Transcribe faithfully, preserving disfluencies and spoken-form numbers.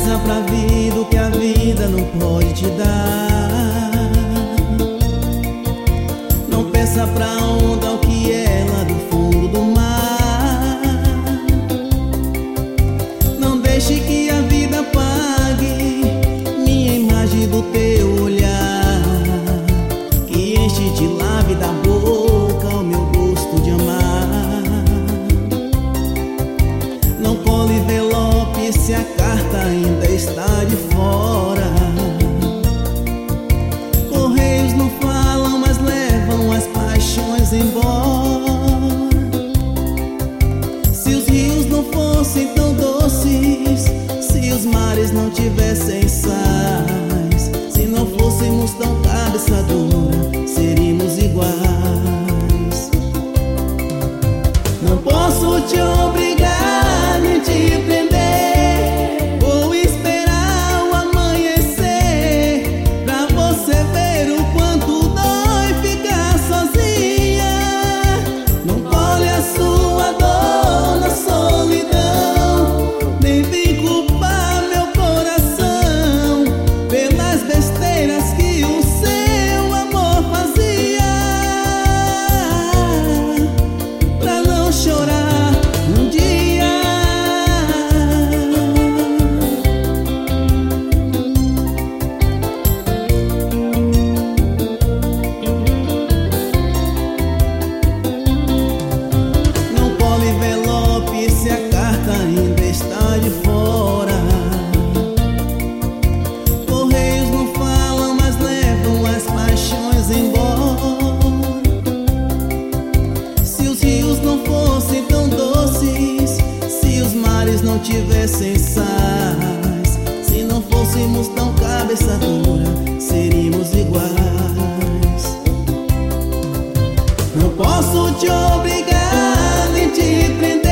peça pra vida o que a vida não pode te dar. Não peça pra onda o que é lá do fundo do mar. Não deixe que a vida apague minha imagem do teu olhar, que enche de lave da boca o meu gosto de amar. Não cole envelope se a carta ainda está de fora. Correios não falam, mas levam as paixões embora. Se os rios não fossem tão doces, se os mares não tivessem sais, se não fôssemos tão cabeça dura, seríamos iguais. Não posso te obrigar nem te prender, vou esperar o amanhecer pra você ver o quanto dói ficar sozinha. Não colhe a sua dor na solidão, nem vem culpar meu coração pelas besteiras que o seu amor fazia. Pra não chorar um dia. Não cole envelope se a carta ainda está de fora. Correios não falam, mas levam as paixões embora. Se os rios não fossem tão doces, se os mares não tivessem sais, se não fôssemos tão cabeça dura, seríamos iguais. Não posso te obrigar nem te prender,